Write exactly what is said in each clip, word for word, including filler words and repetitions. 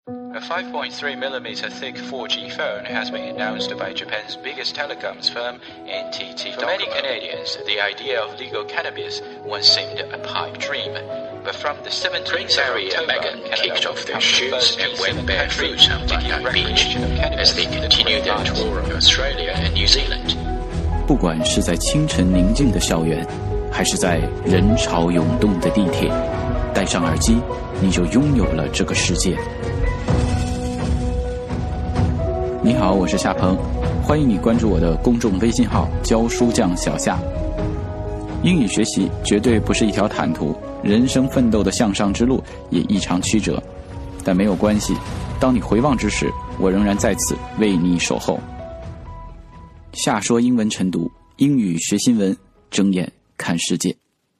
A five point three millimeter thick four G phone has been announced by Japan's biggest telecoms firm, N T T. For many Canadians, the idea of legal cannabis once seemed a pipe dream. But from the seventeenth of Harry and October, Meghan Canada kicked will off their become the shoes first and G went seven barefoot country on to give Backpack Beach recreation of cannabis as they in the continue their twenty-four tour of Australia and New Zealand. 不管是在清晨宁静的校园，还是在人潮涌动的地铁，戴上耳机，你就拥有了这个世界。你好，我是夏鹏，欢迎你关注我的公众微信号教书匠小夏。英语学习绝对不是一条坦途，人生奋斗的向上之路也异常曲折，但没有关系，当你回望之时，我仍然在此为你守候。夏说英文晨读，英语学新闻，睁眼看世界。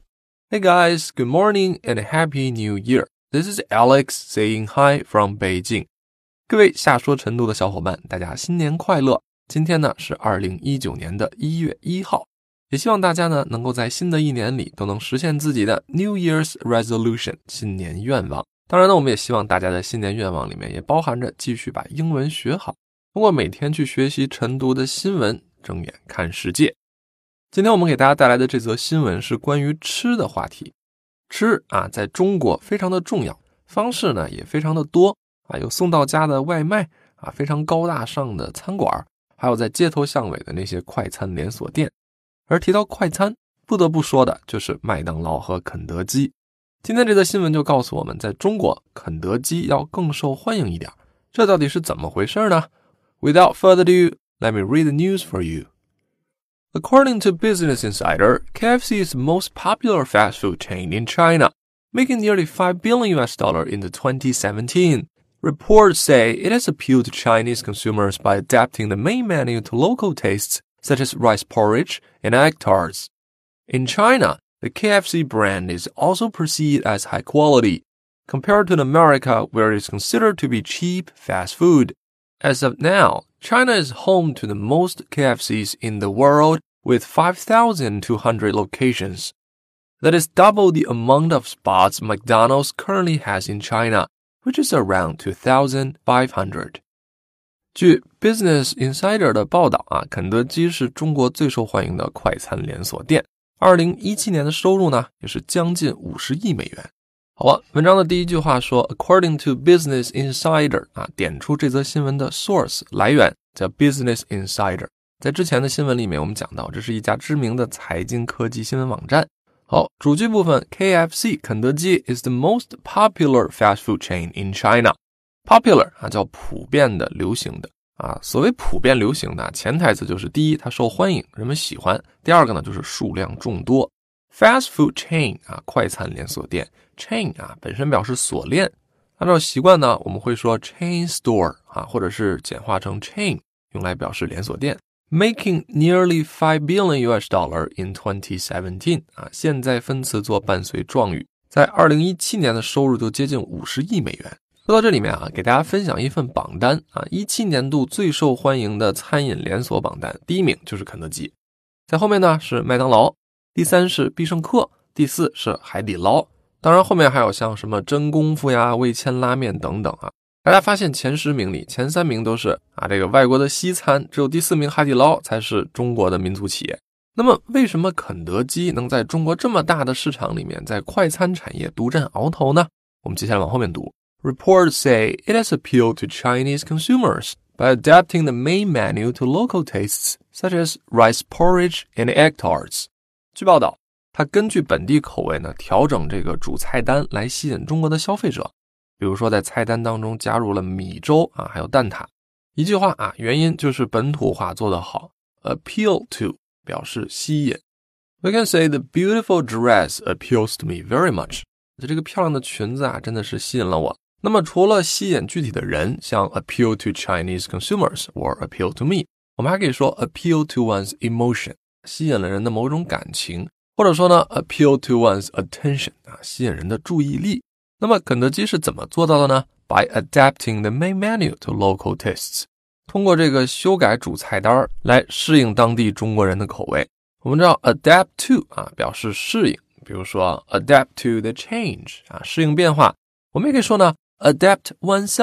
Hey guys, good morning and Happy New Year. This is Alex saying hi from Beijing. 各位夏说晨读的小伙伴，大家新年快乐！今天呢是二零一九年的一月一号，也希望大家呢能够在新的一年里都能实现自己的 New Year's Resolution 新年愿望。当然呢，我们也希望大家的新年愿望里面也包含着继续把英文学好，通过每天去学习晨读的新闻，睁眼看世界。今天我们给大家带来的这则新闻是关于吃的话题。吃啊，在中国非常的重要，方式呢也非常的多啊，有送到家的外卖啊，非常高大上的餐馆，还有在街头巷尾的那些快餐连锁店。而提到快餐，不得不说的就是麦当劳和肯德基。今天这则新闻就告诉我们，在中国肯德基要更受欢迎一点，这到底是怎么回事呢？ Without further ado, let me read the news for you.According to Business Insider, K F C is the most popular fast food chain in China, making nearly five billion U S dollars in twenty seventeen. Reports say it has appealed to Chinese consumers by adapting the main menu to local tastes, such as rice porridge and egg tarts. In China, the K F C brand is also perceived as high quality, compared to America, where it is considered to be cheap fast food. As of now, China is home to the most K F Cs in the world, with five thousand two hundred locations. That is double the amount of spots McDonald's currently has in China, which is around two thousand five hundred. 据 Business Insider 的报道啊，肯德基是中国最受欢迎的快餐连锁店。二零一七年的收入呢，也是将近五十亿美元。好了，文章的第一句话说 According to Business Insider 啊，点出这则新闻的 source 来源叫 Business Insider。在之前的新闻里面我们讲到，这是一家知名的财经科技新闻网站。好，主句部分 K F C 肯德基 is the most popular fast food chain in China. Popular 啊叫普遍的流行的啊，所谓普遍流行的潜台词就是第一它受欢迎，人们喜欢，第二个呢就是数量众多。Fast food chain 啊，快餐连锁店 chain 啊本身表示锁链，按照习惯呢我们会说 chain store 啊，或者是简化成 chain 用来表示连锁店。Making nearly five billion U S dollars in twenty seventeen 啊，现在分词做伴随状语，在二零一七年的收入就接近五十亿美元。说到这里面啊，给大家分享一份榜单啊，一七年度最受欢迎的餐饮连锁榜单，第一名就是肯德基，在后面呢是麦当劳，第三是必胜客，第四是海底捞，当然后面还有像什么真功夫呀、味千拉面等等啊。大家发现前十名里前三名都是啊这个外国的西餐，只有第四名海底捞才是中国的民族企业。那么为什么肯德基能在中国这么大的市场里面在快餐产业独占鳌头呢？我们接下来往后面读。Reports say it has appealed to Chinese consumers by adapting the main menu to local tastes, such as rice porridge and egg tarts. 据报道，它根据本地口味呢，调整这个主菜单来吸引中国的消费者。比如说在菜单当中加入了米粥啊，还有蛋挞。一句话啊，原因就是本土化做得好。Appeal to 表示吸引。We can say the beautiful dress appeals to me very much. 这个漂亮的裙子啊，真的是吸引了我。那么除了吸引具体的人，像 appeal to Chinese consumers or appeal to me， 我们还可以说 appeal to one's emotion， 吸引了人的某种感情，或者说呢 appeal to one's attention， 啊，吸引人的注意力。那么肯德基是怎么做到的呢？ By adapting the main menu to local tastes， 通过这个修改主菜单来适应当地中国人的口味。我们知道 adapt to 啊表示适应，比如说 adapt to the change 啊适应变化。我们也可以说呢 adapt oneself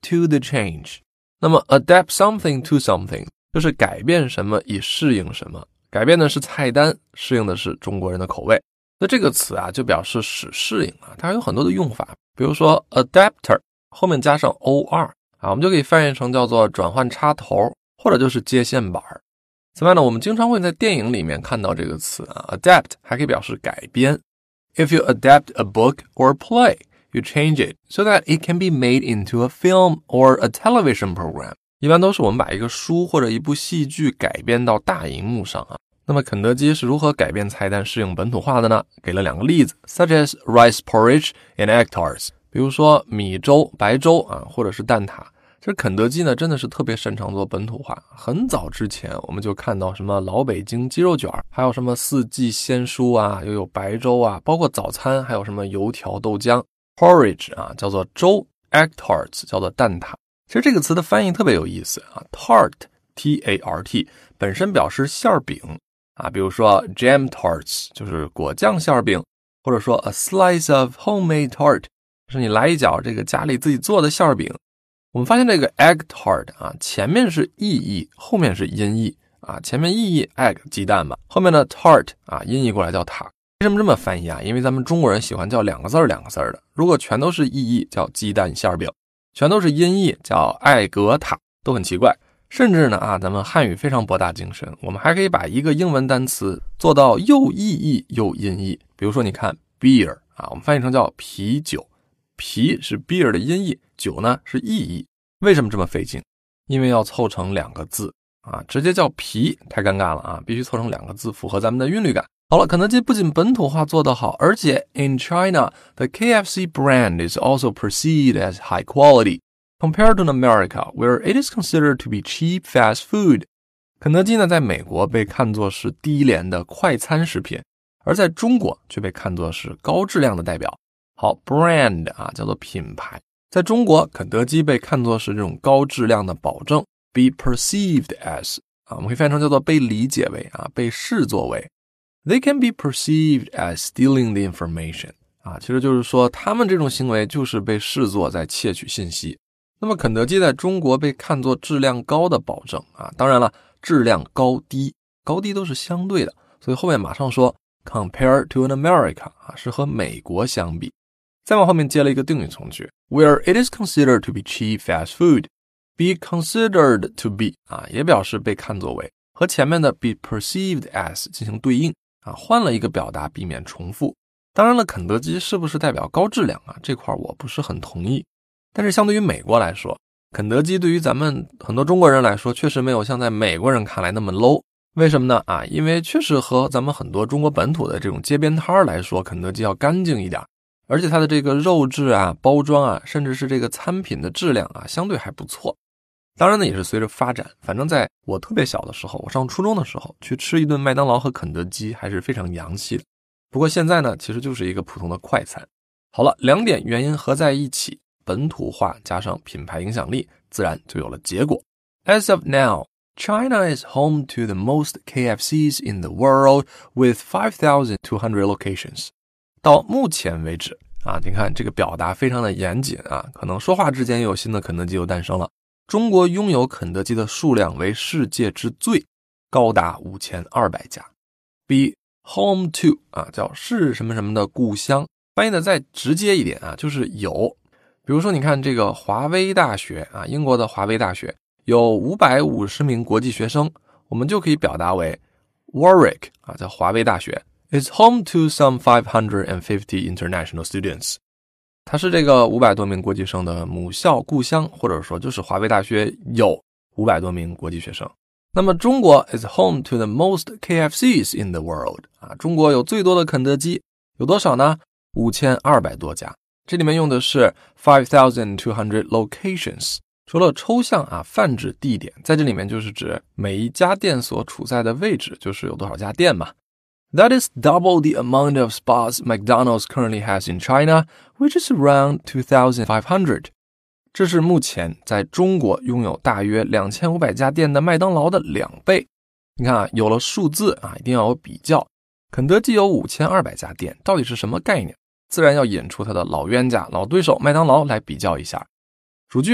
to the change。 那么 adapt something to something 就是改变什么以适应什么，改变的是菜单，适应的是中国人的口味。那这个词啊就表示使适应啊，它有很多的用法，比如说 adapter 后面加上 or 啊，我们就可以翻译成叫做转换插头，或者就是接线板。此外呢，我们经常会在电影里面看到这个词啊 adapt 还可以表示改编。 If you adapt a book or a play, you change it so that it can be made into a film or a television program。 一般都是我们把一个书或者一部戏剧改编到大荧幕上啊。那么肯德基是如何改变菜单适应本土化的呢？给了两个例子 such as rice porridge and egg tarts， 比如说米粥、白粥啊，或者是蛋挞。其实肯德基呢真的是特别擅长做本土化，很早之前我们就看到什么老北京鸡肉卷，还有什么四季鲜蔬啊，又有白粥啊，包括早餐还有什么油条豆浆。 porridge 啊叫做粥， egg tarts 叫做蛋挞。其实这个词的翻译特别有意思啊 tart T A R T 本身表示馅饼啊，比如说 jam tarts 就是果酱馅饼，或者说 a slice of homemade tart 就是你来一角这个家里自己做的馅饼。我们发现这个 egg tart 啊，前面是意译，后面是音译啊，前面意译 egg 鸡蛋嘛，后面的 tart 啊音译过来叫塔。为什么这么翻译啊？因为咱们中国人喜欢叫两个字儿两个字儿的，如果全都是意译叫鸡蛋馅饼，全都是音译叫艾格塔，都很奇怪。甚至呢啊，咱们汉语非常博大精深，我们还可以把一个英文单词做到又意译又音译。比如说你看 beer 啊，我们翻译成叫啤酒，啤是 beer 的音译，酒呢是意译。为什么这么费劲？因为要凑成两个字啊，直接叫啤太尴尬了啊，必须凑成两个字，符合咱们的韵律感。好了，肯德基不仅本土化做得好，而且 in China, the K F C brand is also perceived as high quality compared to America, where it is considered to be cheap fast food. 肯德基呢，在美国被看作是低廉的快餐食品，而在中国却被看作是高质量的代表。好 brand 啊，叫做品牌。在中国，肯德基被看作是这种高质量的保证 be perceived as 啊，我们可以翻译成叫做被理解为啊，被视作为。They can be perceived as stealing the information 啊，其实就是说他们这种行为就是被视作在窃取信息。那么肯德基在中国被看作质量高的保证啊，当然了，质量高低，高低都是相对的，所以后面马上说 compare to an America 啊，是和美国相比。再往后面接了一个定语从句 where it is considered to be cheap fast food， be considered to be 啊，也表示被看作为，和前面的 be perceived as 进行对应啊，换了一个表达避免重复。当然了，肯德基是不是代表高质量啊？这块我不是很同意。但是相对于美国来说，肯德基对于咱们很多中国人来说，确实没有像在美国人看来那么 low。为什么呢？啊，因为确实和咱们很多中国本土的这种街边摊来说，肯德基要干净一点，而且它的这个肉质啊、包装啊，甚至是这个餐品的质量啊，相对还不错。当然呢，也是随着发展，反正在我特别小的时候，我上初中的时候去吃一顿麦当劳和肯德基还是非常洋气的。不过现在呢，其实就是一个普通的快餐。好了，两点原因合在一起，本土化加上品牌影响力，自然就有了结果。As of now, China is home to the most K F Cs in the world with five thousand two hundred locations. 到目前为止啊，你看这个表达非常的严谨啊，可能说话之间又有新的肯德基又诞生了。中国拥有肯德基的数量为世界之最，高达五千二百家。Be home to 啊，叫是什么什么的故乡，翻译的再直接一点啊，就是有。比如说你看这个华威大学啊，英国的华威大学有五百五十名国际学生，我们就可以表达为 Warwick 啊，叫华威大学 is home to some five hundred fifty international students。它是这个五百多名国际生的母校故乡，或者说就是华威大学有五百多名国际学生。那么中国 is home to the most K F Cs in the world 啊，中国有最多的肯德基，有多少呢？五千二百多家。这里面用的是 five thousand two hundred locations， 除了抽象啊泛指地点，在这里面就是指每一家店所处在的位置，就是有多少家店嘛。That is double the amount of spots McDonald's currently has in China, which is around two thousand five hundred. 这是目前在中国拥有大约两千五百家店的麦当劳的两倍。你看啊，有了数字啊，一定要有比较。肯德基有五千二百家店，到底是什么概念？自然要引出它的老冤家、老对手麦当劳来比较一下。主句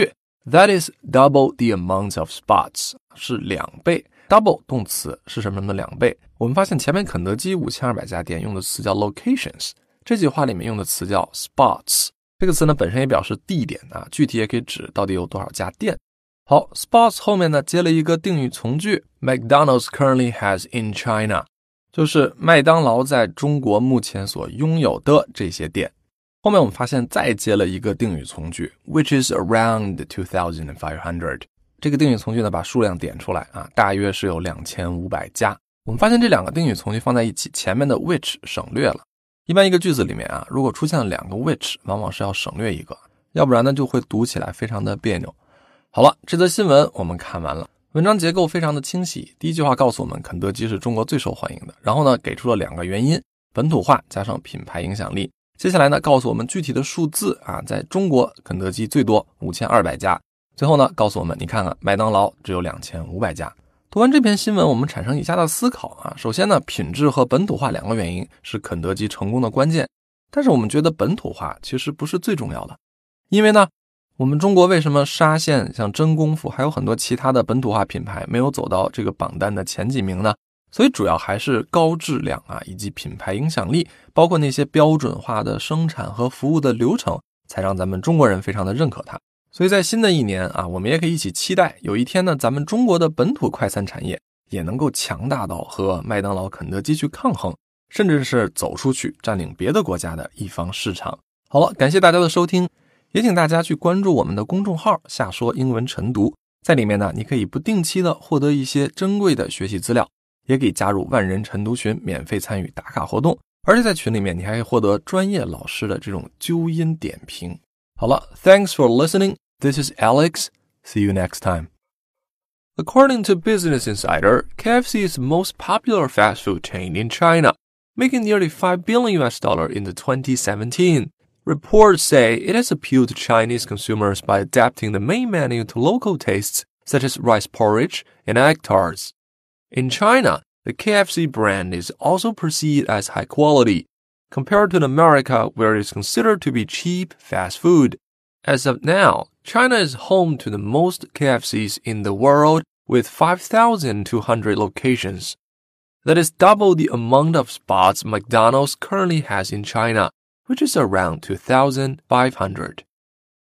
That is double the amount of spots， 是两倍。Double 动词是什么的两倍？我们发现前面肯德基五千二百家店用的词叫 locations， 这句话里面用的词叫 spots。这个词呢本身也表示地点啊，具体也可以指到底有多少家店。好 ，spots 后面呢接了一个定语从句 ，McDonald's currently has in China， 就是麦当劳在中国目前所拥有的这些店。后面我们发现再接了一个定语从句 ，which is around two thousand five hundred。这个定语从句呢，把数量点出来啊，大约是有两千五百家。我们发现这两个定语从句放在一起，前面的 which 省略了。一般一个句子里面啊，如果出现了两个 which， 往往是要省略一个，要不然呢就会读起来非常的别扭。好了，这则新闻我们看完了，文章结构非常的清晰。第一句话告诉我们，肯德基是中国最受欢迎的，然后呢给出了两个原因，本土化加上品牌影响力。接下来呢告诉我们具体的数字啊，在中国肯德基最多五千二百家。最后呢告诉我们，你看看麦当劳只有两千五百家。读完这篇新闻，我们产生以下的思考啊。首先呢，品质和本土化两个原因是肯德基成功的关键，但是我们觉得本土化其实不是最重要的。因为呢，我们中国为什么沙县、像真功夫还有很多其他的本土化品牌没有走到这个榜单的前几名呢？所以主要还是高质量啊，以及品牌影响力，包括那些标准化的生产和服务的流程，才让咱们中国人非常的认可它。所以在新的一年啊，我们也可以一起期待，有一天呢，咱们中国的本土快餐产业也能够强大到和麦当劳、肯德基去抗衡，甚至是走出去占领别的国家的一方市场。好了，感谢大家的收听，也请大家去关注我们的公众号下说英文晨读，在里面呢，你可以不定期的获得一些珍贵的学习资料，也可以加入万人晨读群免费参与打卡活动，而且在群里面你还可以获得专业老师的这种纠音点评。好了 ，Thanks for listening. This is Alex. See you next time. According to Business Insider, K F C is the most popular fast food chain in China, making nearly five billion U S dollars in the twenty seventeen. Reports say it has appealed to Chinese consumers by adapting the main menu to local tastes such as rice porridge and egg tarts. In China, the K F C brand is also perceived as high quality, compared to America where it is considered to be cheap fast food. As of now, China is home to the most K F Cs in the world with five thousand two hundred locations. That is double the amount of spots McDonald's currently has in China, which is around two thousand five hundred.